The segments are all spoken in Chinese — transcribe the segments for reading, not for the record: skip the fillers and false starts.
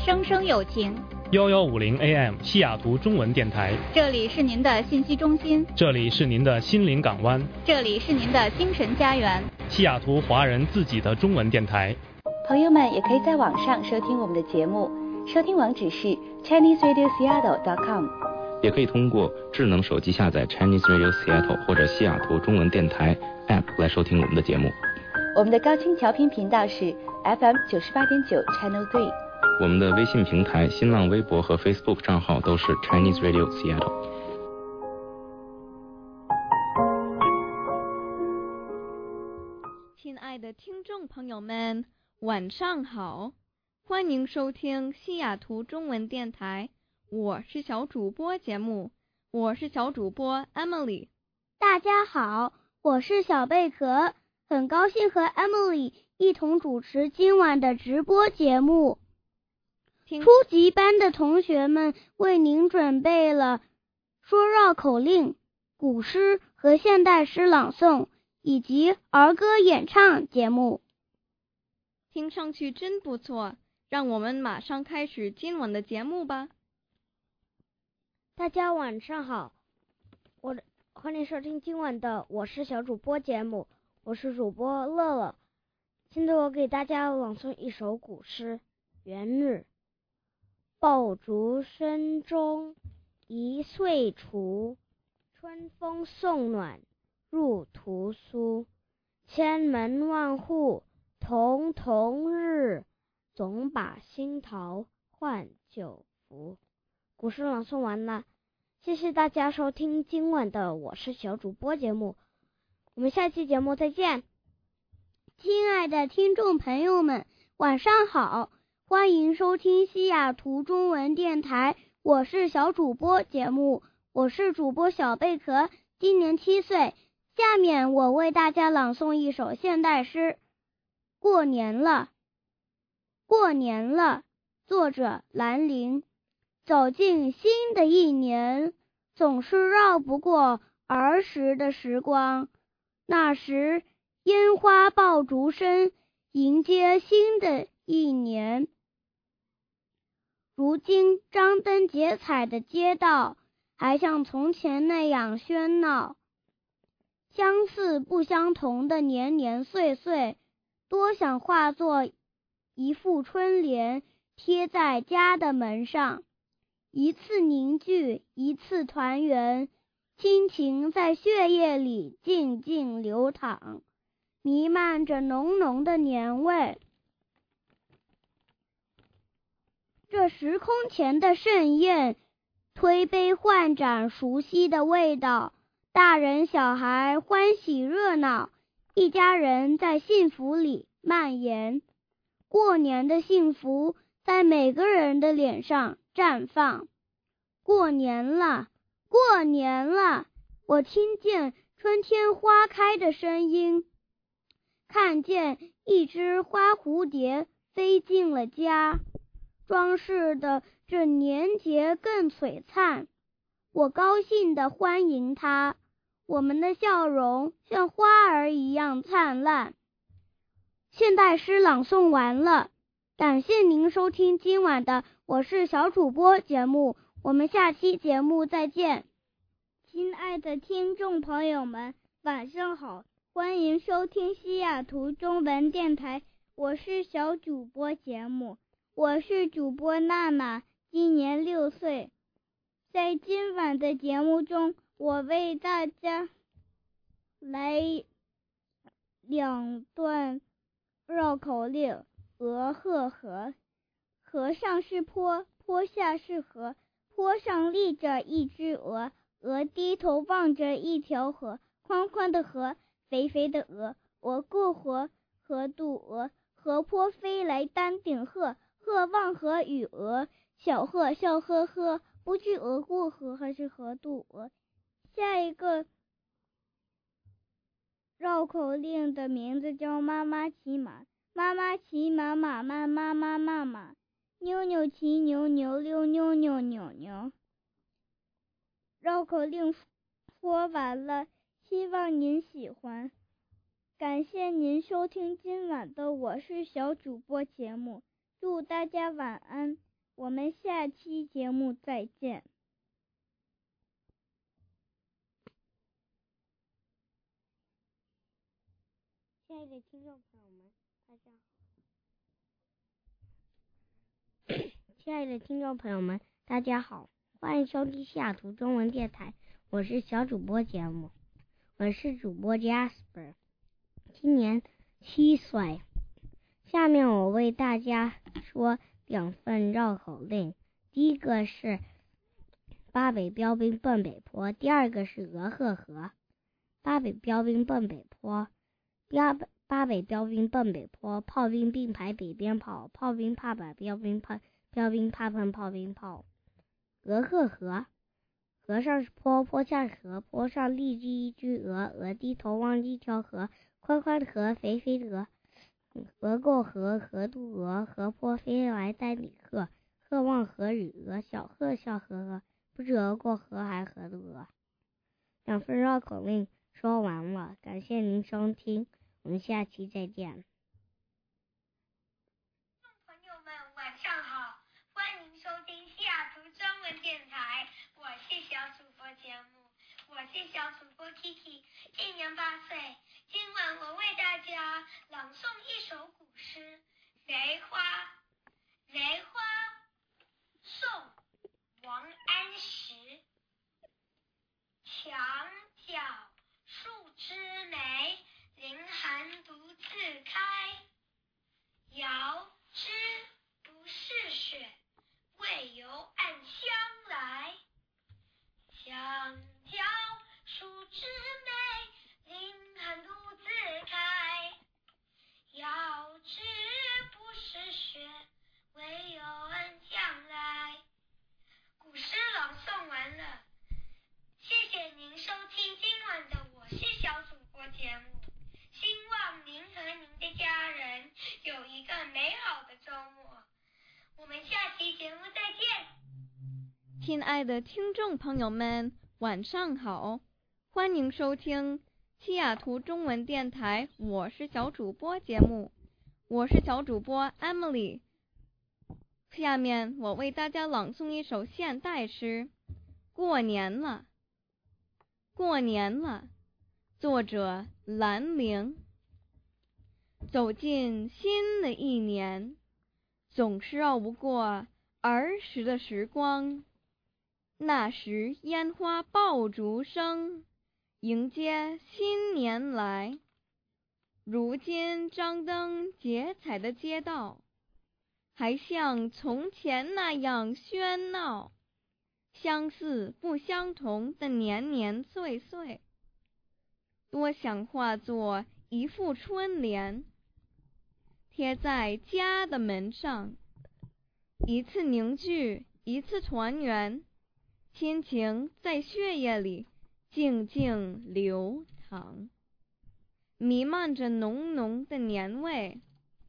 声声有情。 1150 AM 西雅图中文电台， 这里是您的信息中心， 这里是您的心灵港湾， 这里是您的精神家园， 西雅图华人自己的中文电台。 朋友们也可以在网上收听我们的节目，收听网址是 ChineseRadioSeattle.com， 也可以通过智能手机下载 Chinese Radio Seattle 或者西雅图中文电台 App 来收听我们的节目。 我们的高清调频频道是 FM 98.9 Channel 3。 我们的微信平台、新浪微博和 Facebook 账号都是 Chinese Radio Seattle。 亲爱的听众朋友们，晚上好，欢迎收听西雅图中文电台，我是小主播节目，我是小主播 Emily。 大家好，我是小贝壳，很高兴和 Emily 一同主持今晚的直播节目。初级班的同学们为您准备了说绕口令、古诗和现代诗朗诵以及儿歌演唱节目。 听上去真不错，让我们马上开始今晚的节目吧。 大家晚上好，欢迎收听今晚的我是小主播节目，我是主播乐乐。现在我给大家朗诵一首古诗《元日》。爆竹声中一岁除，春风送暖入屠苏。千门万户曈曈日，总把新桃换旧符。古诗朗诵完了，谢谢大家收听今晚的我是小主播节目，我们下期节目再见。亲爱的听众朋友们，晚上好，欢迎收听西雅图中文电台，我是小主播节目，我是主播小贝壳，今年7岁。下面我为大家朗诵一首现代诗《过年了》。过年了，作者兰陵。走进新的一年，总是绕不过儿时的时光。那时烟花爆竹声，迎接新的一年。如今张灯结彩的街道还像从前那样喧闹，相似不相同的年年岁岁，多想化作一副春联贴在家的门上，一次凝聚，一次团圆，亲情在血液里静静流淌，弥漫着浓浓的年味。这时空前的盛宴，推杯换盏，熟悉的味道，大人小孩欢喜热闹，一家人在幸福里蔓延。过年的幸福在每个人的脸上绽放。过年了，过年了，我听见春天花开的声音，看见一只花蝴蝶飞进了家，装饰的这年节更璀璨。我高兴地欢迎它，我们的笑容像花儿一样灿烂。现代诗朗诵完了，感谢您收听今晚的我是小主播节目，我们下期节目再见。亲爱的听众朋友们，晚上好，欢迎收听西雅图中文电台，我是小主播节目，我是主播娜娜，今年6岁。在今晚的节目中，我为大家来2段绕口令。鹅和河，河上是坡，坡下是河，坡上立着一只鹅，鹅低头望着一条河，宽宽的河，肥肥的鹅，鹅过河，河渡鹅，河坡飞来丹顶鹤，鹤望河与鹅，小鹤笑呵呵，不知鹅过河还是河渡鹅。下一个绕口令的名字叫妈妈骑马。妈妈骑马，马慢妈妈慢马，妞妞骑牛，牛溜妞妞扭牛。绕口令说完了，希望您喜欢。感谢您收听今晚的我是小主播节目，祝大家晚安， 我们下期节目再见。亲爱的听众朋友们，大家好。亲爱的听众朋友们，大家好，欢迎收听西雅图中文电台，我是小主播节目，我是主播 Jasper， 今年7岁。下面我为大家说2份绕口令，第一个是八北标兵奔北坡，第二个是鹅鹤河。八北标兵奔北坡，八北标兵奔北坡，炮兵并排北边跑，炮兵怕把标兵怕，标兵怕碰炮兵炮。鹅鹤河，河上是坡，坡下是河，坡上立着一只鹅，鹅低头望一条河，宽宽的河，肥肥的鹅。鹅过河，河渡鹅，河坡飞来单里鹤，鹤望河与鹅，小鹤笑呵呵，不知鹅过河还河渡鹅。2份绕口令说完了，感谢您收听，我们下期再见。 朋友们晚上好，欢迎收听西雅图中文电台，我是小主播节目，我是小主播 Kiki， 今年8岁。今晚我为大家朗诵一首古诗《梅花》。梅花，宋，王安石。墙角数枝梅，凌寒独自开。遥知不是雪，为有暗香来。墙角数枝梅，凌寒独自开。遥知不是雪，为有暗香来。古诗朗诵完了，谢谢您收听今晚的我是小主播节目，希望您和您的家人有一个美好的周末。我们下期节目再见。 亲爱的听众朋友们，晚上好，欢迎收听西雅图中文电台，我是小主播节目，我是小主播 Emily。 下面我为大家朗诵一首现代诗《过年了》。过年了，作者兰陵。走进新的一年，总是绕不过儿时的时光。那时烟花爆竹声，迎接新年来。如今张灯结彩的街道，还像从前那样喧闹，相似不相同的年年岁岁。多想化作一副春联，贴在家的门上，一次凝聚，一次团圆，亲情在血液里静静流淌，弥漫着浓浓的年味。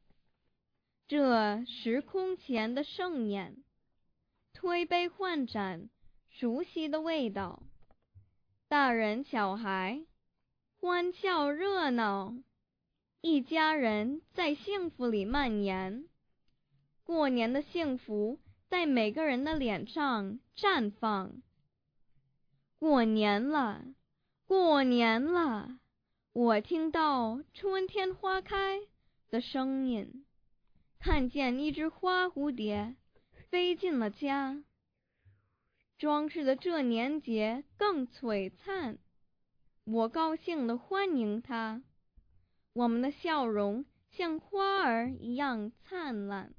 这时空前的盛宴，推杯换盏，熟悉的味道，大人小孩欢笑热闹，一家人在幸福里蔓延。过年的幸福在每个人的脸上绽放。过年了，过年了，我听到春天花开的声音，看见一只花蝴蝶飞进了家，装饰的这年节更璀璨。我高兴地欢迎它，我们的笑容像花儿一样灿烂。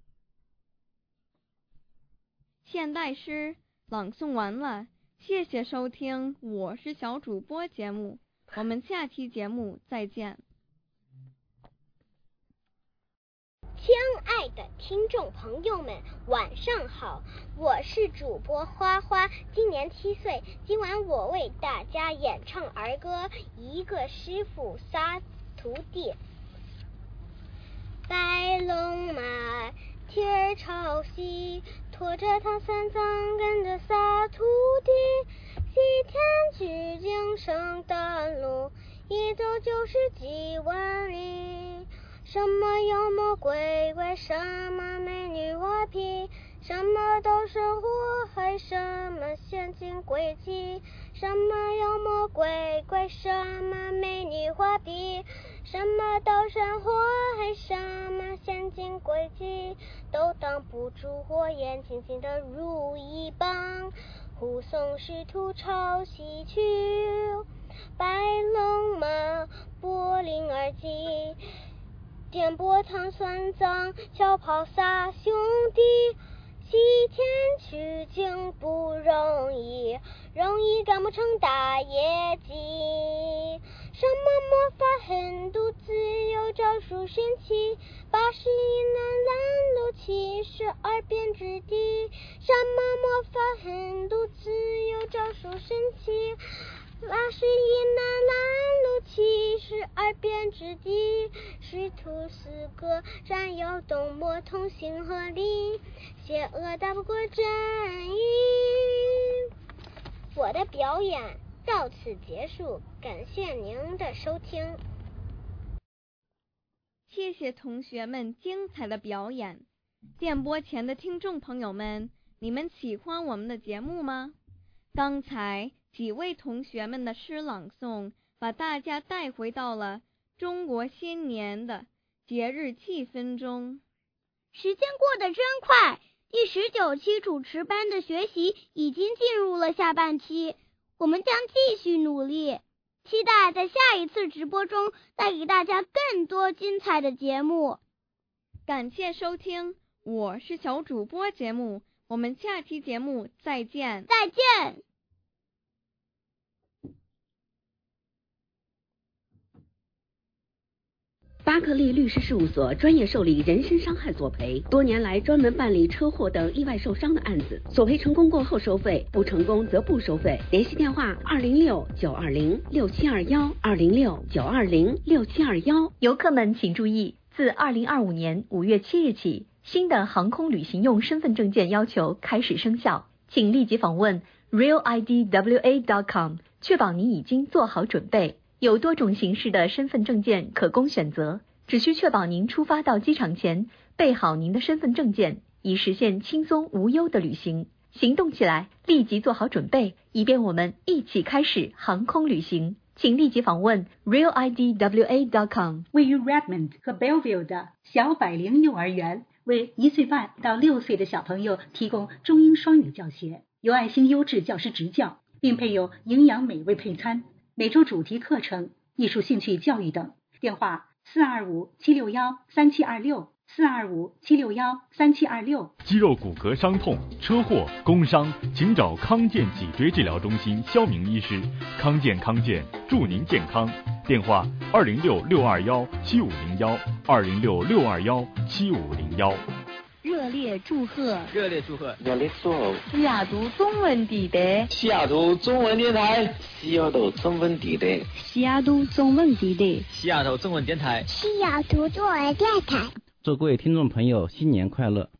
现代诗朗诵完了，谢谢收听，我是小主播节目，我们下期节目再见。 亲爱的听众朋友们，晚上好，我是主播花花，今年7岁。今晚我为大家演唱儿歌《一个师傅仨徒弟》。白龙马蹄儿朝西，驮着唐三藏跟着仨徒弟，西天取经上大路，一走就是几万里。什么妖魔鬼怪，什么美女画皮， 什么都是祸害，什么陷阱诡计，什么妖魔鬼怪，什么美女画笔，什么都是祸害，什么陷阱诡计，都挡不住火焰，轻轻地如一棒。护送使徒朝西去，白龙马柏林而击，电波糖酸脏，小炮撒兄弟，西天取经不容易，容易干不成大业绩。什么魔法狠毒自有招数神奇，81难拦路72变之地。什么魔法狠毒自有招数神奇，81难拦路72变之地。师徒四个斩妖动魔同心合力，邪恶打不过正义。我的表演到此结束，感谢您的收听。 谢谢同学们精彩的表演。电波前的听众朋友们，你们喜欢我们的节目吗？刚才几位同学们的诗朗诵，把大家带回到了中国新年的节日气氛中。 时间过得真快，第19期主持班的学习已经进入了下半期，我们将继续努力，期待在下一次直播中带给大家更多精彩的节目。 感谢收听，我是小主播节目，我们下期节目再见。 再见。 巴克利律师事务所专业受理人身伤害索赔，多年来专门办理车祸等意外受伤的案子，索赔成功过后收费，不成功则不收费。联系电话206-920-6721，206-920-6721。 游客们请注意，自2025年5月7日起，新的航空旅行用身份证件要求开始生效，请立即访问 realidwa.com， 确保你已经做好准备。有多种形式的身份证件可供选择，只需确保您出发到机场前备好您的身份证件，以实现轻松无忧的旅行。行动起来，立即做好准备，以便我们一起开始航空旅行。请立即访问 realidwa.com。 位于 Redmond 和 Bellevue 的小百灵幼儿园为1岁半到6岁的小朋友提供中英双语教学，有爱心优质教师执教，并配有营养美味配餐，每周主题课程、艺术兴趣教育等。电话425-761-3726，425-761-3726。 肌肉骨骼伤痛、车祸、工伤，请找康健脊椎治疗中心肖明医师。康健祝您健康。电话206-621-7501，206-621-7501。 热烈祝贺西雅图中文电台， 西雅图中文电台， 西雅图中文电台， 西雅图中文电台， 西雅图中文电台， 西雅图中文电台。 祝各位听众朋友新年快乐！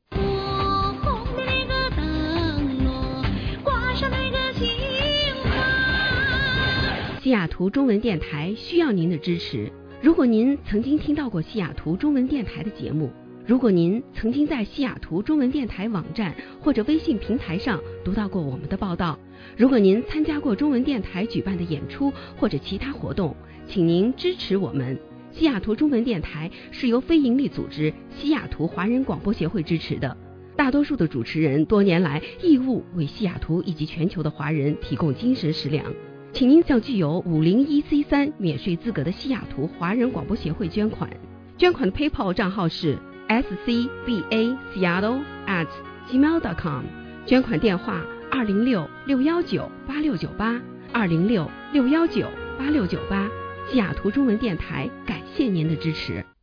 西雅图中文电台需要您的支持。如果您曾经听到过西雅图中文电台的节目，如果您曾经在西雅图中文电台网站或者微信平台上读到过我们的报道，如果您参加过中文电台举办的演出或者其他活动，请您支持我们。西雅图中文电台是由非营利组织西雅图华人广播协会支持的，大多数的主持人多年来义务为西雅图以及全球的华人提供精神食粮。请您向具有501C3免税资格的西雅图华人广播协会捐款，捐款的 PayPal 账号是scbaseattle@gmail.com， 捐款电话206-619-8698， 206-619-8698。西雅图中文电台感谢您的支持。